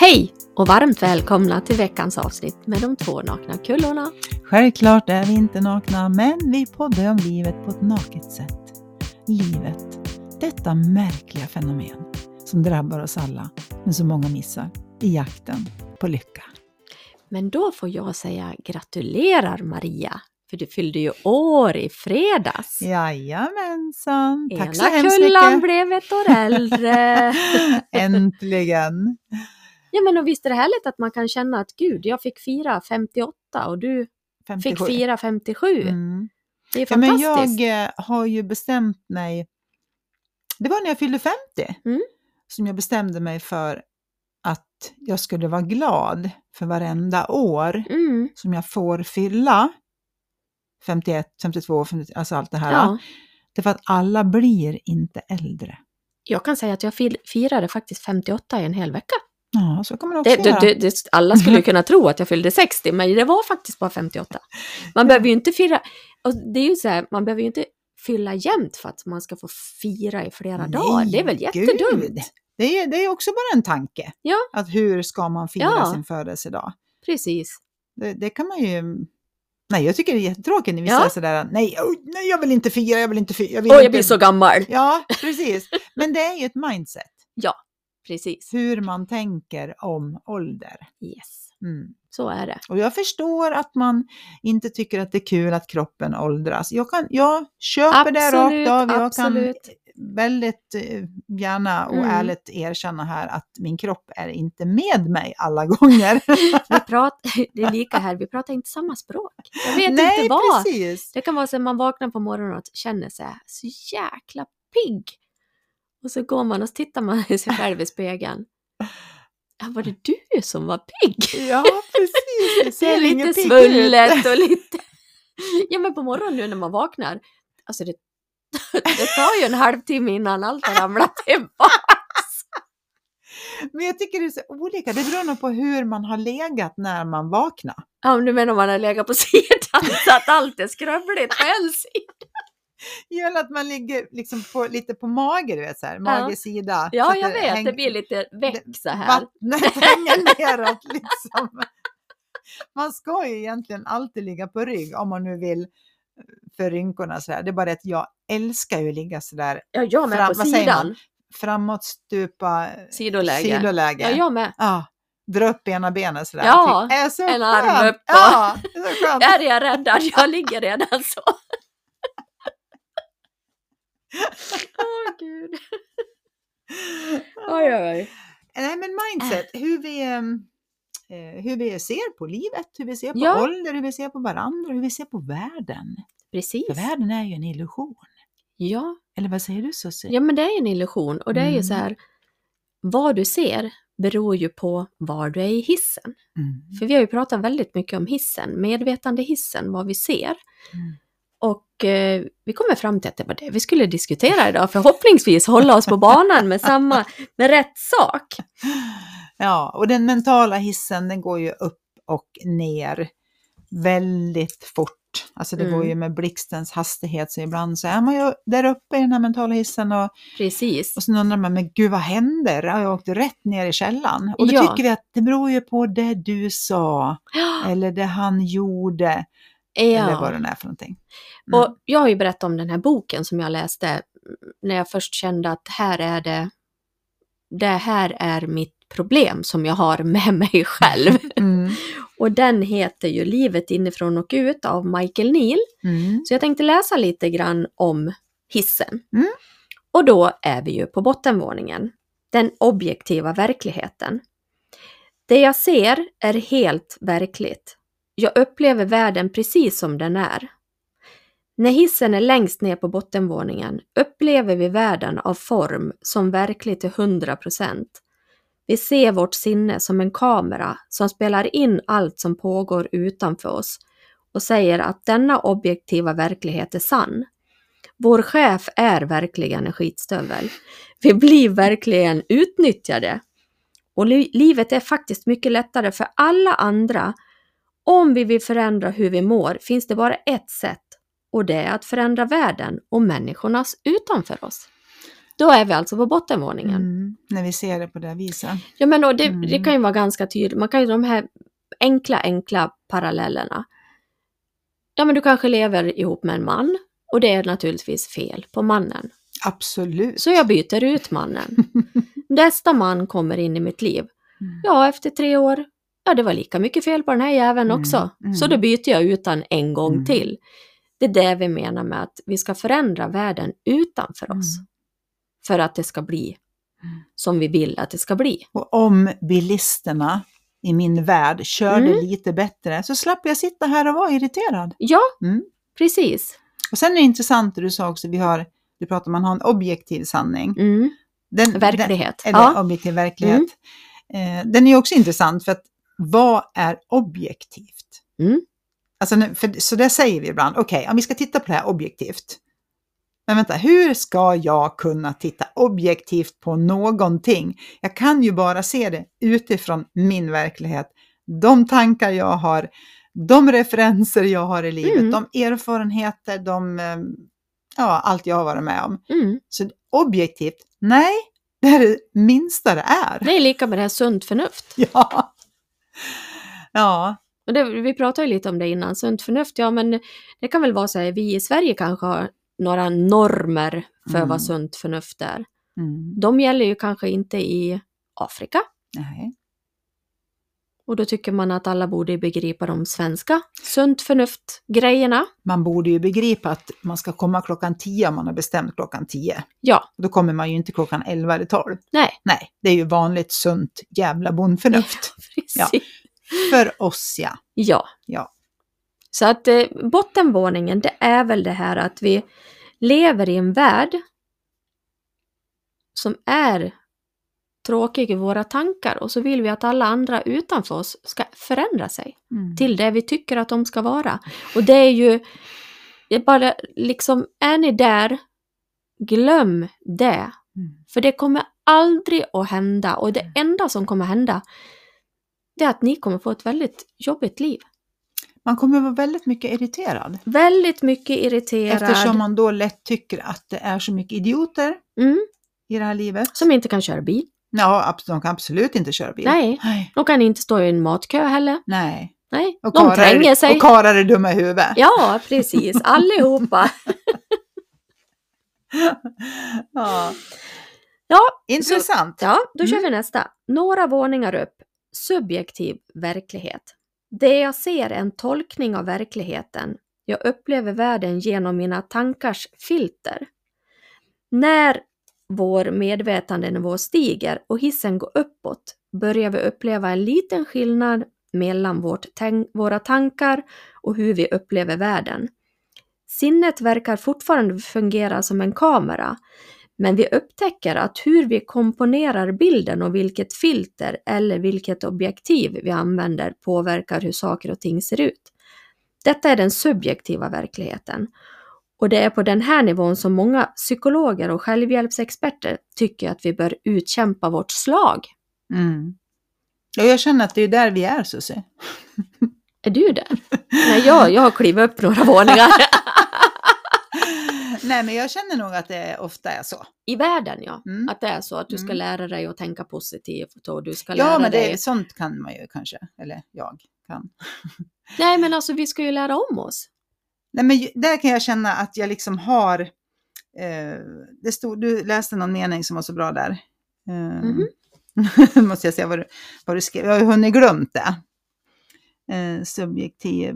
Hej och varmt välkomna till veckans avsnitt med de två nakna kullorna. Självklart är vi inte nakna, men vi poddar om livet på ett naket sätt. Livet, detta märkliga fenomen som drabbar oss alla, men så många missar i jakten på lycka. Men då får jag säga gratulerar Maria, för du fyllde ju år i fredags. Jajamensan, tack så Ena hemskt kullan mycket. blev ett år äldre. Äntligen. Ja, men och visst är det härligt att man kan känna att gud, jag fick fira 58 och du 57. fick fira 57. Mm. Det är Ja, men fantastiskt. jag har ju bestämt mig, det var när jag fyllde 50 som jag bestämde mig för att jag skulle vara glad för varenda år som jag får fylla. 51, 52, 50, alltså allt det här. Ja. Det är för att alla blir inte äldre. Jag kan säga att jag firade faktiskt 58 i en hel vecka. Ja, så kan man också göra. Alla skulle ju kunna tro att jag fyllde 60, men det var faktiskt bara 58. Man behöver ju inte fira, och det är ju så här, man behöver ju inte fylla jämt för att man ska få fira i flera dagar. Det är väl jättedumt. Gud. Det är också bara en tanke. Ja. Att hur ska man fira sin födelsedag? Precis. Det kan man ju... Nej, jag tycker det är jättetråkigt när vi säger sådär, nej, jag vill inte fira, jag blir så gammal. Ja, precis. Men det är ju ett mindset. Ja, precis. Hur man tänker om ålder. Yes, Så är det. Och jag förstår att man inte tycker att det är kul att kroppen åldras. Jag köper det rakt av. Jag kan väldigt gärna och ärligt erkänna här att min kropp är inte med mig alla gånger. Det är lika här, vi pratar inte samma språk. Jag vet inte vad. Precis. Det kan vara så att man vaknar på morgonen och känner sig så jäkla pigg. Och så går man och tittar man i sig själv i spegeln. Ja, var det du som var pigg? Ja, precis. Det är lite svullet och lite... Ja, men på morgonen nu när man vaknar, alltså det tar ju en halvtimme innan allt har ramlat tillbaka. Men jag tycker det är så olika. Det beror nog på hur man har legat när man vaknar. Ja, men du menar man har legat på sidan så att allt är skrubbligt på en sida. Gör att man ligger liksom lite på mage, du vet så här, magesida. Ja, så jag vet, det blir lite väck så här. Vattnet hänger neråt liksom. Man ska ju egentligen alltid ligga på rygg om man nu vill för rynkorna så här. Det är bara att jag älskar ju att ligga så där. Ja, jag med på sidan. Framåtstupa sidoläge. Ja, jag med. Ja. Dra upp ena benet sådär. Ja, är så en arm upp. Ja, det är så skönt. Där är jag räddad, jag ligger redan så. Åh, gud. Oj. Nej, men mindset, hur vi ser på livet, hur vi ser på ålder, hur vi ser på varandra, hur vi ser på världen. Precis. För världen är ju en illusion. Ja. Eller vad säger du, Susie? Ja, men det är en illusion. Och det är ju så här, vad du ser beror ju på var du är i hissen. För vi har ju pratat väldigt mycket om hissen, medvetande hissen, vad vi ser. Och vi kommer fram till att det var det vi skulle diskutera idag. Förhoppningsvis hålla oss på banan med rätt sak. Ja, och den mentala hissen, den går ju upp och ner väldigt fort. Alltså det går ju med blixtens hastighet, så ibland så är man ju där uppe i den här mentala hissen och, precis. Och så undrar man, men gud vad händer? Jag åkte rätt ner i källan. Och då tycker vi att det beror ju på det du sa eller det han gjorde eller vad det är för någonting. Och jag har ju berättat om den här boken som jag läste när jag först kände att det här är mitt problem som jag har med mig själv. Och den heter ju Livet inifrån och ut av Michael Neill. Så jag tänkte läsa lite grann om hissen. Och då är vi ju på bottenvåningen. Den objektiva verkligheten. Det jag ser är helt verkligt. Jag upplever världen precis som den är. När hissen är längst ner på bottenvåningen upplever vi världen av form som verklig till 100%. Vi ser vårt sinne som en kamera som spelar in allt som pågår utanför oss och säger att denna objektiva verklighet är sann. Vår chef är verkligen en skitstövel. Vi blir verkligen utnyttjade. Och livet är faktiskt mycket lättare för alla andra. Om vi vill förändra hur vi mår finns det bara ett sätt. Och det är att förändra världen och människornas utanför oss. Då är vi alltså på bottenvåningen. När vi ser det på det viset. Ja, men då, det kan ju vara ganska tydligt. Man kan ju de här enkla parallellerna. Ja, men du kanske lever ihop med en man. Och det är naturligtvis fel på mannen. Absolut. Så jag byter ut mannen. Nästa man kommer in i mitt liv. Ja, efter 3 år. Ja, det var lika mycket fel på den här jäveln också. Så då byter jag ut den en gång till. Det är det vi menar med att vi ska förändra världen utanför oss. För att det ska bli som vi vill att det ska bli. Och om bilisterna i min värld körde lite bättre så slapp jag sitta här och vara irriterad. Ja, precis. Och sen är det intressant det du sa också, du pratar om man har en objektiv sanning. Verklighet. Objektiv verklighet. Den är också intressant för att vad är objektivt? Alltså, så det säger vi ibland, okej, om vi ska titta på det här objektivt. Men vänta, hur ska jag kunna titta objektivt på någonting? Jag kan ju bara se det utifrån min verklighet. De tankar jag har, de referenser jag har i livet, de erfarenheter, allt jag har varit med om. Så objektivt, nej, det är det minsta det är. Det är lika med det här sunt förnuft. Ja. Och vi pratade ju lite om det innan, sunt förnuft, ja men det kan väl vara så här, vi i Sverige kanske har några normer för vad sunt förnuft är. De gäller ju kanske inte i Afrika. Nej. Och då tycker man att alla borde begripa de svenska sunt förnuft-grejerna. Man borde ju begripa att man ska komma 10:00 om man har bestämt 10:00. Ja. Då kommer man ju inte 11 eller 12. Nej, det är ju vanligt sunt jävla bondförnuft. Precis. Ja. För oss, ja. Så att bottenvåningen, det är väl det här att vi lever i en värld som är tråkig i våra tankar och så vill vi att alla andra utanför oss ska förändra sig till det vi tycker att de ska vara. Och det är ju bara liksom, är ni där, glöm det. För det kommer aldrig att hända, och det enda som kommer hända det är att ni kommer få ett väldigt jobbigt liv. Man kommer vara väldigt mycket irriterad. Väldigt mycket irriterad. Eftersom man då lätt tycker att det är så mycket idioter i det här livet. Som inte kan köra bil. Ja, de kan absolut inte köra bil. Nej. De kan inte stå i en matkö heller. Nej. Och de tränger sig. Och karar är dumma i huvudet. Ja, precis. Allihopa. Ja. Intressant. Då kör vi nästa. Några våningar upp. Subjektiv verklighet. Det jag ser är en tolkning av verkligheten. Jag upplever världen genom mina tankars filter. När vår medvetandenivå stiger och hissen går uppåt börjar vi uppleva en liten skillnad mellan våra tankar och hur vi upplever världen. Sinnet verkar fortfarande fungera som en kamera, men vi upptäcker att hur vi komponerar bilden och vilket filter eller vilket objektiv vi använder påverkar hur saker och ting ser ut. Detta är den subjektiva verkligheten. Och det är på den här nivån som många psykologer och självhjälpsexperter tycker att vi bör utkämpa vårt slag. Ja, jag känner att det är där vi är, Susie. Är du där? Nej, jag har klivit upp några våningar. Nej, men jag känner nog att det ofta är så. I världen, ja. Att det är så att du ska lära dig att tänka positivt och du ska lära dig... sånt kan man ju kanske, eller jag kan. Nej, men alltså vi ska ju lära om oss. Nej, men där kan jag känna att jag liksom har... du läste någon mening som var så bra där. Måste jag säga vad du skrev. Jag har hunnit glömt det. Subjektiv...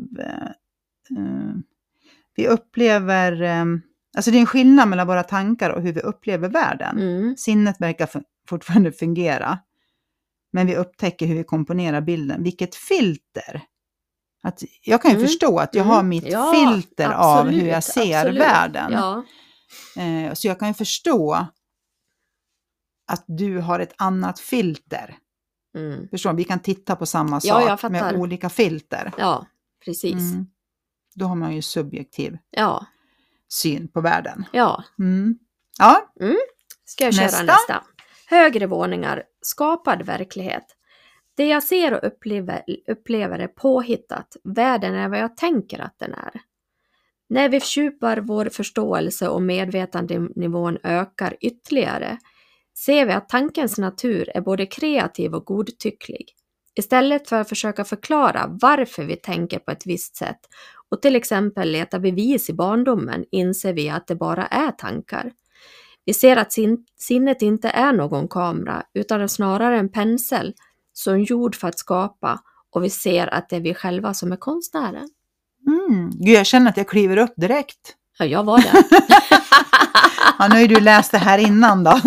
vi upplever... alltså det är en skillnad mellan våra tankar och hur vi upplever världen. Sinnet verkar fortfarande fungera. Men vi upptäcker hur vi komponerar bilden. Vilket filter. Att jag kan ju förstå att jag har mitt filter av hur jag ser världen. Ja. Så jag kan ju förstå att du har ett annat filter. Förstår, vi kan titta på samma sak med olika filter. Ja, precis. Då har man ju subjektiv syn på världen. Ja. Ska jag köra nästa? Högre våningar, skapad verklighet. Det jag ser och upplever är påhittat. Världen är vad jag tänker att den är. När vi fördjupar vår förståelse och medvetandenivån ökar ytterligare ser vi att tankens natur är både kreativ och godtycklig. Istället för att försöka förklara varför vi tänker på ett visst sätt och till exempel leta bevis i barndomen inser vi att det bara är tankar. Vi ser att sinnet inte är någon kamera utan snarare en pensel som gjord för att skapa och vi ser att det är vi själva som är konstnären. Gud, jag känner att jag kliver upp direkt. Ja, jag var där. Ja, nu har du läst det här innan då.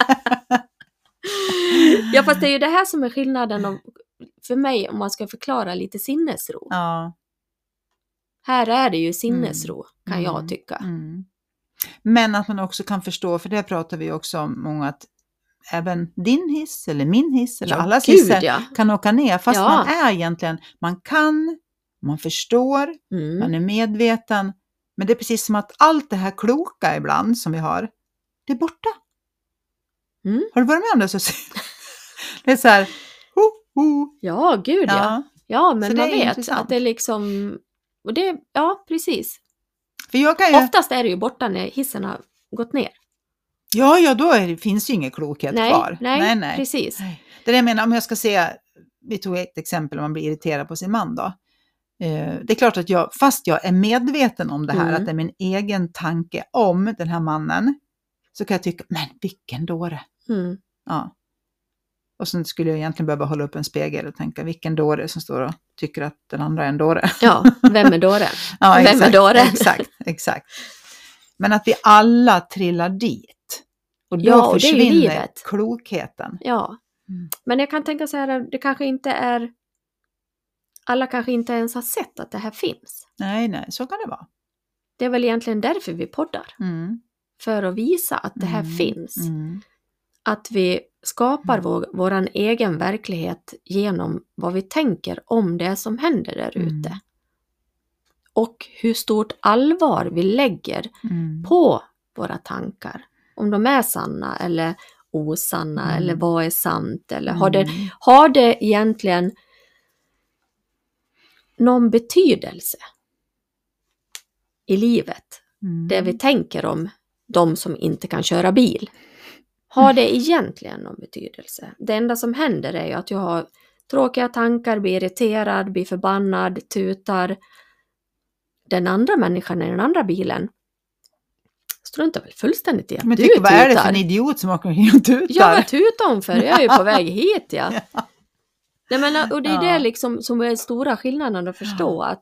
Ja, fast det är ju det här som är skillnaden för mig om man ska förklara lite sinnesro. Ja. Här är det ju sinnesro, kan jag tycka. Mm. Men att man också kan förstå, för det pratar vi också om många, att även din hiss eller min hiss eller alla hissar kan åka ner. Fast man är egentligen, man förstår, man är medveten. Men det är precis som att allt det här kloka ibland som vi har, det är borta. Har du varit med om det? Så det är så här, Ja, gud ja. Ja, men man vet intressant. att det liksom, och det, ja precis. För jag kan ju... Oftast är det ju borta när hissen har gått ner. Ja, då finns ju ingen klokhet kvar. Nej, precis. Det är det jag menar, om jag ska se, vi tog ett exempel om man blir irriterad på sin man då. Det är klart att fast jag är medveten om det här, att det är min egen tanke om den här mannen, så kan jag tycka, men vilken dåre. Ja. Och sen skulle jag egentligen behöva hålla upp en spegel och tänka, vilken dåre som står och tycker att den andra är en dåre. Ja, vem är dåre? Ja, vem är dåre? Exakt. Men att vi alla trillar dit. Och då försvinner klokheten. Ja, men jag kan tänka så här, det kanske inte är, alla kanske inte ens har sett att det här finns. Nej, så kan det vara. Det är väl egentligen därför vi poddar. För att visa att det här finns. Att vi skapar våran egen verklighet genom vad vi tänker om det som händer där ute. Och hur stort allvar vi lägger på våra tankar. Om de är sanna eller osanna eller vad är sant. Eller har det egentligen någon betydelse i livet? Det vi tänker om de som inte kan köra bil. Har det egentligen någon betydelse? Det enda som händer är ju att jag har tråkiga tankar, blir irriterad, blir förbannad, tutar. Den andra människan i den andra bilen struntar väl fullständigt i att men du tutar. Vad är det för en idiot som åker och tutar? Ja, vad tutar hon för? Jag är ju på väg hit, ja. Nej, men, och det är det liksom som är stora skillnaden att förstå att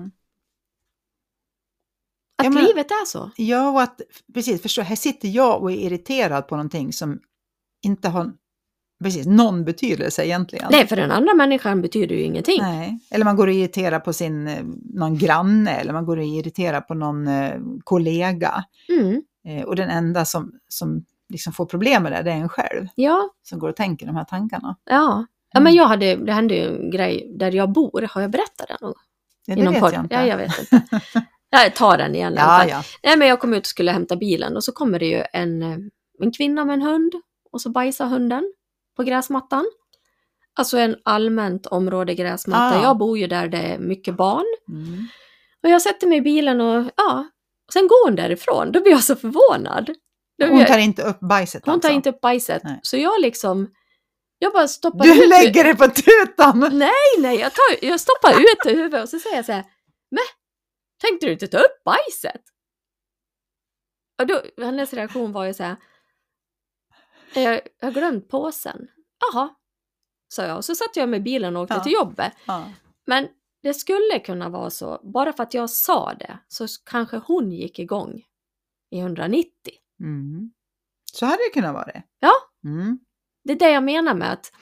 livet är så. Ja, och att precis, förstå, här sitter jag och är irriterad på någonting som inte har någon betydelse egentligen. Nej, för den andra människan betyder ju ingenting. Nej, eller man går och irriterar på någon granne, eller man går och irriterar på någon kollega. Och den enda som liksom får problem med det är en själv. Ja. Som går och tänker de här tankarna. Ja, men det hände ju en grej där jag bor. Har jag berättat det någon? Ja, det vet jag inte. Ja, jag vet inte. Jag tar den igen. Ja. Nej, men jag kom ut och skulle hämta bilen och så kommer det ju en kvinna med en hund och så bajsar hunden på gräsmattan. Alltså en allmänt område gräsmatta. Jag bor ju där det är mycket barn. Och jag sätter mig i bilen och sen går hon därifrån. Då blir jag så förvånad. Hon tar inte upp bajset. Hon tar inte upp bajset. Nej. Så jag bara stoppar ut. Du lägger det på tutan. Nej, jag stoppar ut huvudet och så säger jag så här, men tänkte du inte ta upp bajset? Och då, hennes reaktion var ju så här, jag har glömt påsen. Jaha, sa jag. Och så satt jag med bilen och åkte till jobbet. Men det skulle kunna vara så, bara för att jag sa det, så kanske hon gick igång i 190. Så hade det kunnat vara det. Ja, det är det jag menar med att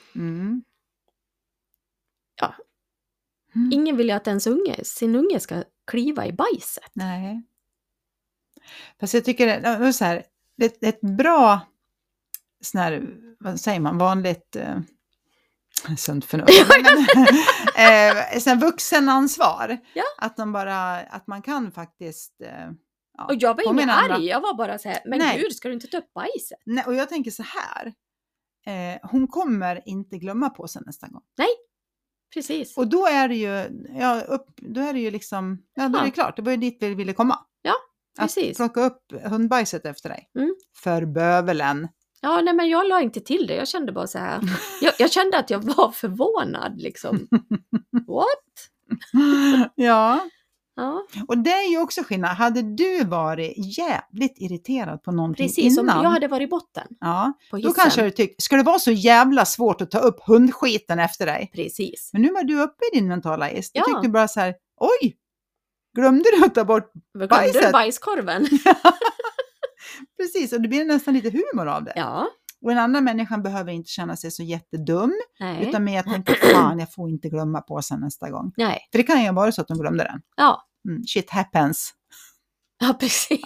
ingen vill ju att sin unge ska kliva i bajset. Nej. Fast jag tycker det är så här, det är ett bra sån här, vad säger man, vanligt sunt förnuft. Sen vuxenansvar. Ja. Att man kan faktiskt och jag var ingen arg, jag var bara så här, men gud, ska du inte ta upp bajset? Nej, och jag tänker så här, hon kommer inte glömma på sig nästa gång. Nej. precis. Och då är det ju, då är det ju liksom, då är det klart, det var ju dit vi ville komma. Ja, precis. Att plocka upp hundbajset efter dig. Mm. För bövelen. Ja, nej, men jag la inte till det. Jag kände bara så här. Jag kände att jag var förvånad liksom. What? Ja. Ja. Och det är ju också skillnad. Hade du varit jävligt irriterad på någonting Precis, innan. om jag hade varit i botten. Ja, på då kanske du tyckte, ska det vara så jävla svårt att ta upp hundskiten efter dig? Precis. Men nu var du uppe i din mentala is. Du Ja. tyckte bara så här, oj, glömde du att ta bort bajset? Glömde du bajskorven? Precis, och det blir nästan lite humor av det. Ja. Och den andra människan behöver inte känna sig så jättedum. Nej. Utan med att tänka, fan jag får inte glömma påsen nästa gång. Nej. För det kan ju vara så att de glömde den. Ja. Shit happens. Ja, precis.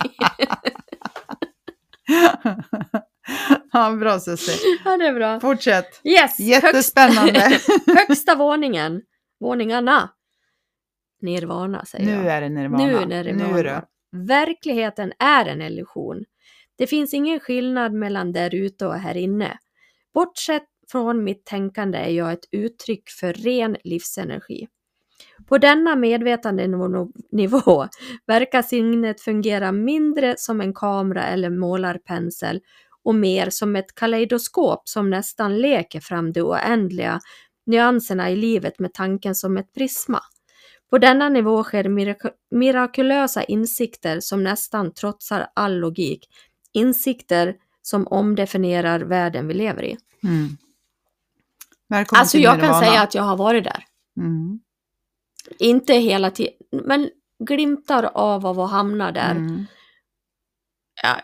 Ja, bra Susie. Ja, det är bra. Fortsätt. Yes. Jättespännande. Högsta våningen. Våningarna. Nirvana säger jag. Nu är det nirvana. Nu är det nirvana. Verkligheten är en illusion. Det finns ingen skillnad mellan där ute och här inne. Bortsett från mitt tänkande är jag ett uttryck för ren livsenergi. På denna medvetande nivå verkar sinnet fungera mindre som en kamera eller målarpensel och mer som ett kaleidoskop som nästan leker fram de oändliga nyanserna i livet med tanken som ett prisma. På denna nivå sker mirakulösa insikter som nästan trotsar all logik. Insikter som omdefinierar världen vi lever i. Mm. Välkommen alltså till jag nirvana. kan säga att jag har varit där. Mm. Inte hela tiden, men glimtar av att hamna där. Mm. Ja.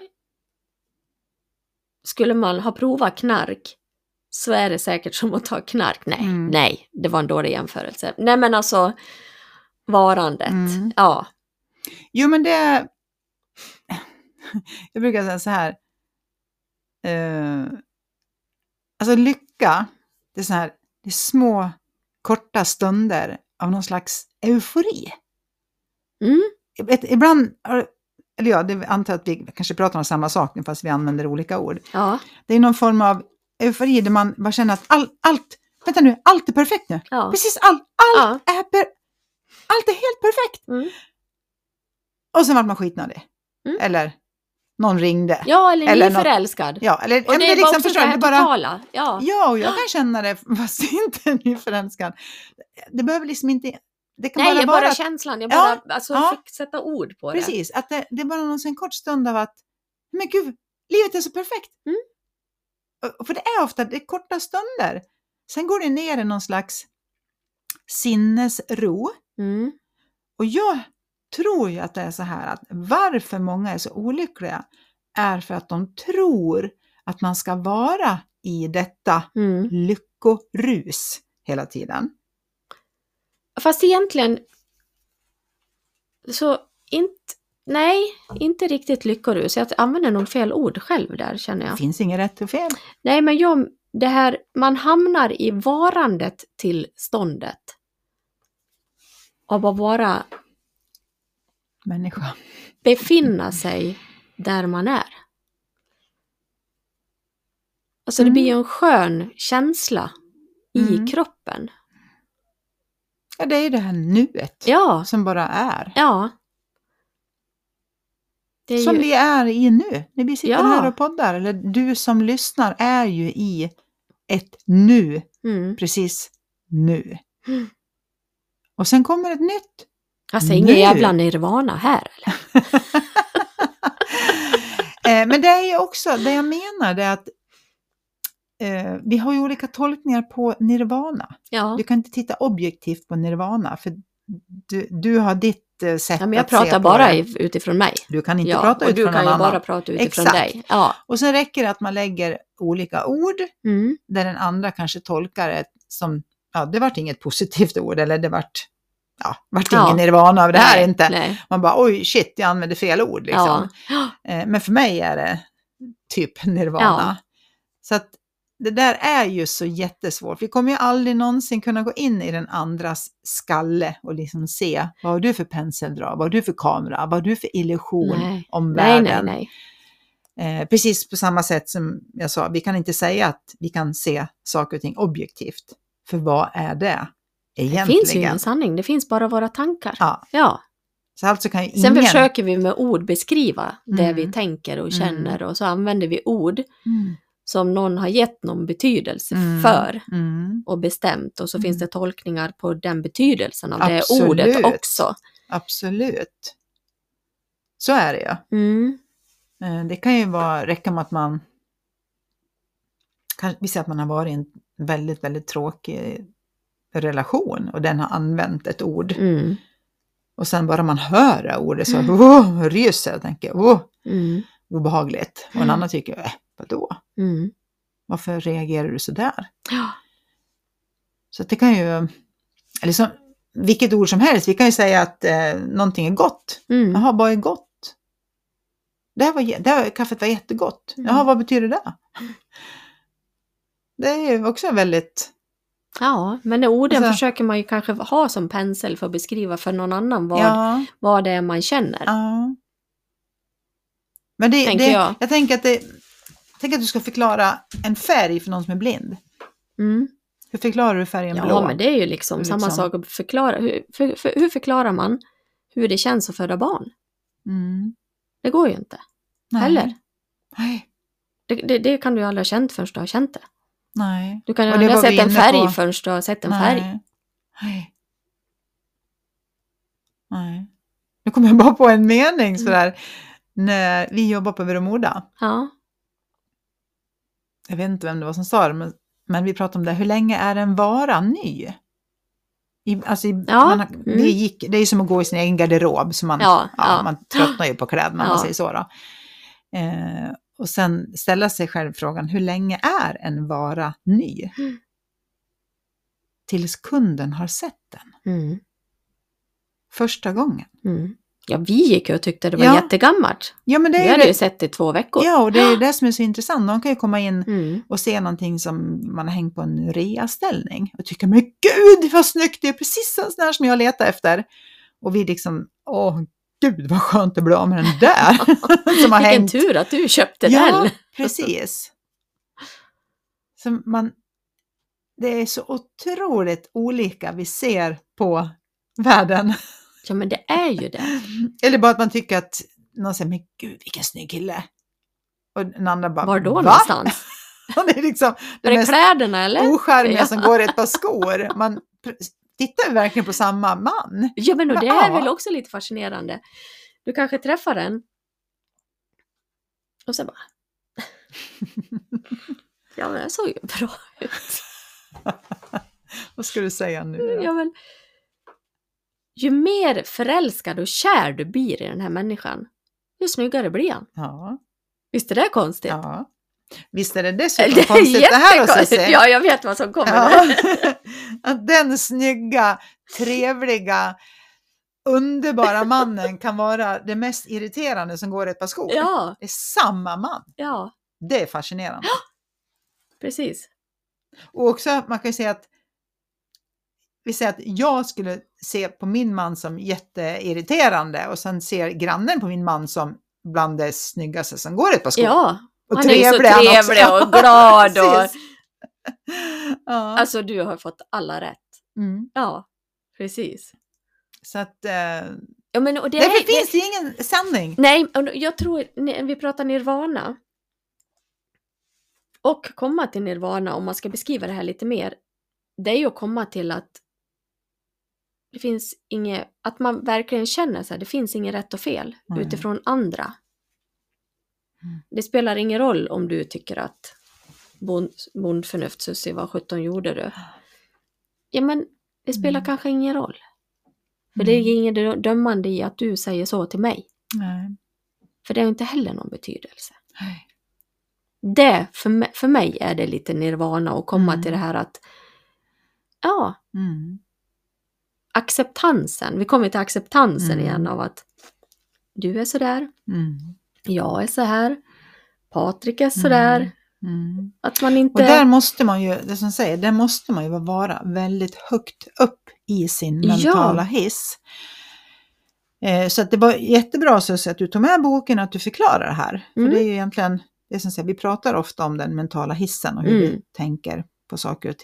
Skulle man ha provat knark så är det säkert som att ta knark. Nej, det var en dålig jämförelse. Nej, men alltså varandet. Ja. Jo, men det... Jag brukar säga så här. Alltså lycka, det är så här, det är små korta stunder av någon slags eufori. Ibland, eller ja, det antar att vi kanske pratar om samma sak fast vi använder olika ord. Ja. Det är någon form av eufori där man bara känner att allt är perfekt nu. Ja. Precis allt är helt perfekt. Och sen var man skitnödig. Eller någon ringde. Ja, eller nyförälskad. Ja, eller och det är liksom förstår det bara totala. Ja, och jag kan känna det fast inte nyförälskad. Det behöver liksom inte. Det kan bara känslan. Jag bara fick sätta ord på det. Precis, att det är bara någon kort stund av att men gud, livet är så perfekt. För det är ofta det korta stunder. Sen går det ner i någon slags sinnesro. Och jag tror ju att det är så här att varför många är så olyckliga är för att de tror att man ska vara i detta lyckorus hela tiden. Fast egentligen så inte riktigt lyckorus. Jag använder nog fel ord själv där, känner jag. Det finns inget rätt och fel. Nej, men man hamnar i varandet till ståndet. Av att vara människa. Befinna sig där man är. Alltså det blir en skön känsla i kroppen. Ja, det är det här nuet som bara är. Ja. Det är som vi är i nu. När vi sitter här och poddar. Eller du som lyssnar är ju i ett nu. Precis nu. Och sen kommer ett nytt. Alltså ingen jävla nirvana här, eller? Men det är ju också, det jag menar det är att vi har ju olika tolkningar på nirvana. Ja. Du kan inte titta objektivt på nirvana för du har ditt sätt men jag att se på det. Jag pratar bara utifrån mig. Du kan inte prata utifrån någon annan. Du kan ju bara prata utifrån dig. Ja. Och sen räcker det att man lägger olika ord där den andra kanske tolkar det som, det vart inget positivt ord eller det vart ingen nirvana av det här inte. Nej. Man bara, oj shit, jag använde fel ord liksom. Ja. Men för mig är det typ nirvana. Så att det där är ju så jättesvårt. Vi kommer ju aldrig någonsin kunna gå in i den andras skalle och liksom se vad har du för penseldrag, vad har du för kamera, vad har du för illusion om världen. Nej. Precis på samma sätt som jag sa, vi kan inte säga att vi kan se saker och ting objektivt. För vad är det egentligen. Det finns ju ingen sanning, det finns bara våra tankar. Ja. Så alltså kan ju Sen försöker vi med ord beskriva det vi tänker och känner och så använder vi ord som någon har gett någon betydelse för och bestämt, och så finns det tolkningar på den betydelsen av det ordet också. Absolut. Så är det ju. Det kan ju räcka med att man vi säger att man har varit i en väldigt, väldigt tråkig relation och den har använt ett ord. Och sen bara man hör ordet så ryser och tänker obehagligt. Och en annan tycker, vadå? Varför reagerar du så där? Ja. Så det kan ju, eller så, vilket ord som helst, vi kan ju säga att någonting är gott. Jaha, vad är gott? Kaffet var jättegott. Jaha, vad betyder det? Det är ju också väldigt... Ja, men orden försöker man ju kanske ha som pensel för att beskriva för någon annan vad det är man känner. Ja. Men jag tänker att du ska förklara en färg för någon som är blind. Hur förklarar du färgen blå? Ja, men det är ju liksom samma sak att förklara. Hur förklarar man hur det känns att föda barn? Det går ju inte. Nej. Heller. Nej. Det kan du ju aldrig ha känt förrän du har känt det. Nej. Du kan ju aldrig ha sett en färg förrän du har sett en färg. Nej. Nu kommer jag bara på en mening sådär. När vi jobbar på Veromoda. Ja. Jag vet inte vem det var som sa det, men vi pratade om det. Hur länge är en vara ny? Det är ju som att gå i sin egen garderob. Så man tröttnar ju på kläderna, man säger så då. Och sen ställa sig själv frågan, hur länge är en vara ny? Tills kunden har sett den. Första gången. Ja, vi gick och tyckte det var jättegammalt. Ja, men vi hade ju sett det i 2 veckor. Ja, och det är det som är så intressant. Någon kan ju komma in och se någonting som man har hängt på en reaställning. Och tycka, men gud vad snyggt, det är precis en sån här som jag letar efter. Och vi liksom, gud vad skönt det blir av med den där. Som har Vilken tur att du köpte den. Ja, precis. Så det är så otroligt olika vi ser på världen. Ja, men det är ju det. Eller bara att man tycker att någon säger, men gud vilken snygg kille. Och den andra bara, var då någonstans? Det är liksom är det kläderna eller? Ocharmiga som går i ett par skor. Man tittar verkligen på samma man. Ja, men det är väl också lite fascinerande. Du kanske träffar den. Och så bara. Ja, men det såg ju bra ut. Vad ska du säga nu? Ja, men ju mer förälskad och kär du blir i den här människan, ju snyggare blir han. Ja. Visst är det konstigt? Ja. Visst är det dessutom konstigt det här också. Ja, jag vet vad som kommer. Ja. Att den snygga, trevliga, underbara mannen kan vara det mest irriterande som går i ett par skor. Ja. Det är samma man. Ja. Det är fascinerande. Ja. Precis. Och också, man kan ju säga att vi säger att jag skulle se på min man som jätteirriterande och sen ser grannen på min man som bland det snyggaste som går ett par skor. Ja, och han är ju så trevlig och glad. Och... Ja. Alltså du har fått alla rätt. Ja, precis. Så att... Ja, men, och därför finns det ingen sanning. Nej, jag tror, när vi pratar nirvana och komma till nirvana, om man ska beskriva det här lite mer, det är ju att komma till att det finns inget, att man verkligen känner så här, det finns inget rätt och fel utifrån andra. Det spelar ingen roll om du tycker att bondförnuft Susie, vad 17 gjorde du? Ja, men det spelar kanske ingen roll. För det är inget dömande i att du säger så till mig. Nej. För det har inte heller någon betydelse. Nej. Det, för mig är det lite nirvana att komma till det här att acceptansen, vi kommer till acceptansen igen av att du är så där, jag är så här, Patrik är så där, att man inte... Och där måste man ju, det som säger, där måste man ju vara väldigt högt upp i sin mentala hiss. Så att det var jättebra så att du tog med boken och att du förklarar det här. För det är ju egentligen, det som säger, vi pratar ofta om den mentala hissen och hur vi tänker på saker och ting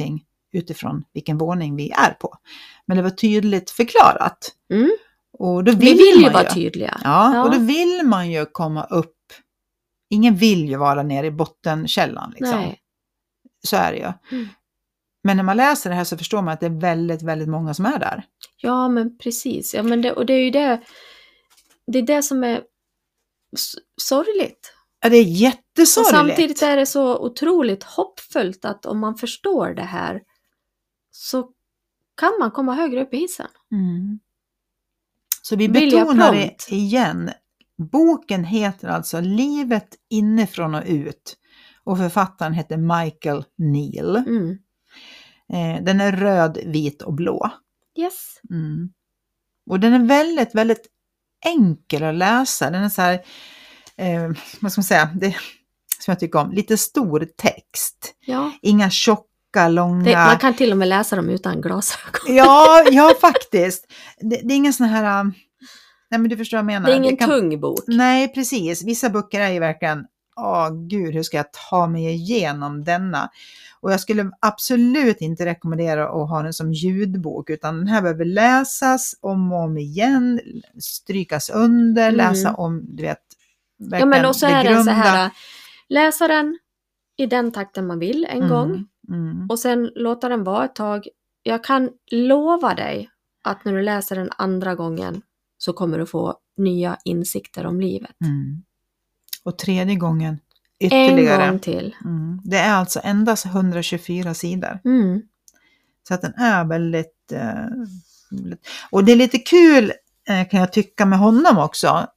utifrån vilken våning vi är på. Men det var tydligt förklarat. Och då vi vill ju vara tydliga. Ja, och då vill man ju komma upp. Ingen vill ju vara nere i bottenkällan liksom. Nej. Så är det ju. Men när man läser det här så förstår man att det är väldigt, väldigt många som är där. Ja, men precis. Ja, men det är ju det är det som är sorgligt. Ja, det är jättesorgligt. Och samtidigt är det så otroligt hoppfullt att om man förstår det här så kan man komma högre upp i hissen. Så vi betonar det igen. Boken heter alltså Livet inifrån och ut. Och författaren heter Michael Neill. Den är röd, vit och blå. Yes. Och den är väldigt, väldigt enkel att läsa. Den är så här, vad ska man säga, det som jag tycker om, lite stor text. Ja. Inga tjocka, långa... man kan till och med läsa dem utan glasögon. Ja, faktiskt. Det är ingen sån här... Nej, men du förstår vad jag menar. Det är ingen tung bok. Nej, precis. Vissa böcker är ju verkligen... Gud, hur ska jag ta mig igenom denna? Och jag skulle absolut inte rekommendera att ha den som ljudbok, utan den här behöver läsas om och om igen, strykas under, läsa om, du vet, verkligen. Ja, men också är den så här, läsa den i den takten man vill en gång och sen låta den vara ett tag. Jag kan lova dig att när du läser den andra gången så kommer du få nya insikter om livet. Och tredje gången ytterligare. En gång till. Det är alltså endast 124 sidor. Så att den är väldigt... och det är lite kul kan jag tycka med honom också.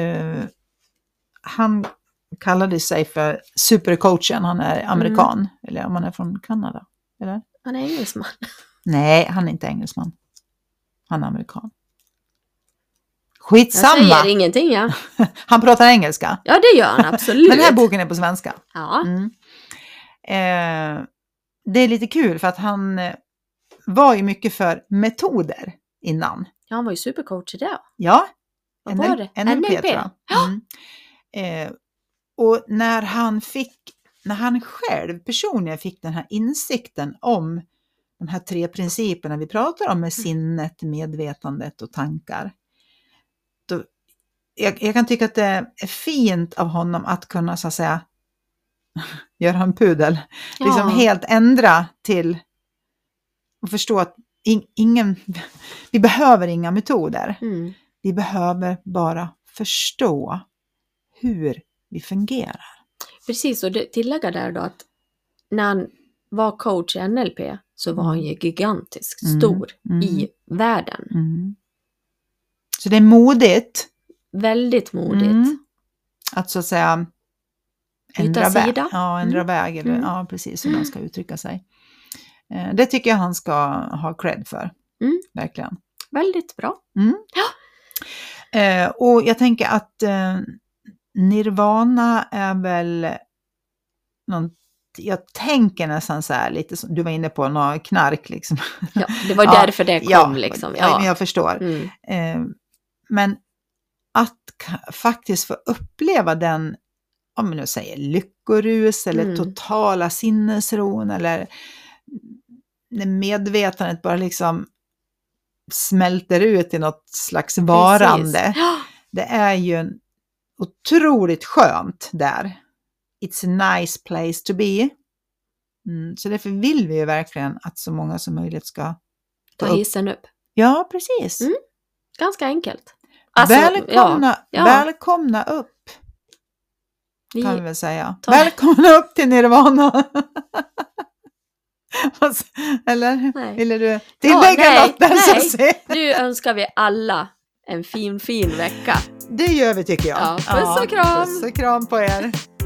Han kallade sig för supercoachen. Han är amerikan. Eller om han är från Kanada. Eller? Han är engelsman. Nej, han är inte engelsman. Han är amerikan. Skitsamma. Jag säger ingenting, ja. Han pratar engelska. Ja, det gör han absolut. Men den här boken är på svenska. Ja. Det är lite kul för att han var ju mycket för metoder innan. Ja, han var ju supercoach i det. Ja. Vad var det? NLP tror jag. Ja. Och när han själv personligen fick den här insikten om de här 3 principerna vi pratar om med sinnet, medvetandet och tankar. Då, jag kan tycka att det är fint av honom att kunna så att säga göra en pudel. Ja. Liksom helt ändra till och förstå att vi behöver inga metoder. Vi behöver bara förstå hur vi fungerar. Precis, och tillägga där då att när han var coach i NLP så var han ju gigantisk, stor i världen. Så det är modigt. Väldigt modigt. Att så att säga ändra väg. Eller, ja, precis hur man ska uttrycka sig. Det tycker jag han ska ha cred för. Verkligen. Väldigt bra. Ja. Och jag tänker att nirvana är väl jag tänker nästan så här lite som du var inne på, något knark liksom. Ja, det var därför det kom liksom. Ja, jag förstår. Men att faktiskt få uppleva den, om man nu säger lyckorus eller totala sinnesron eller när medvetandet bara liksom smälter ut i något slags varande. Det är ju otroligt skönt där. It's a nice place to be. Så därför vill vi ju verkligen att så många som möjligt ska ta hissen upp. Ja, precis. Ganska enkelt. Alltså, välkomna upp. Kan vi väl säga. Välkomna upp till nirvana. Eller? Nej. Vill du tillägga något där? Nej. Nu önskar vi alla en fin vecka. Det gör vi tycker jag. Ja, puss och kram. Puss och kram på er.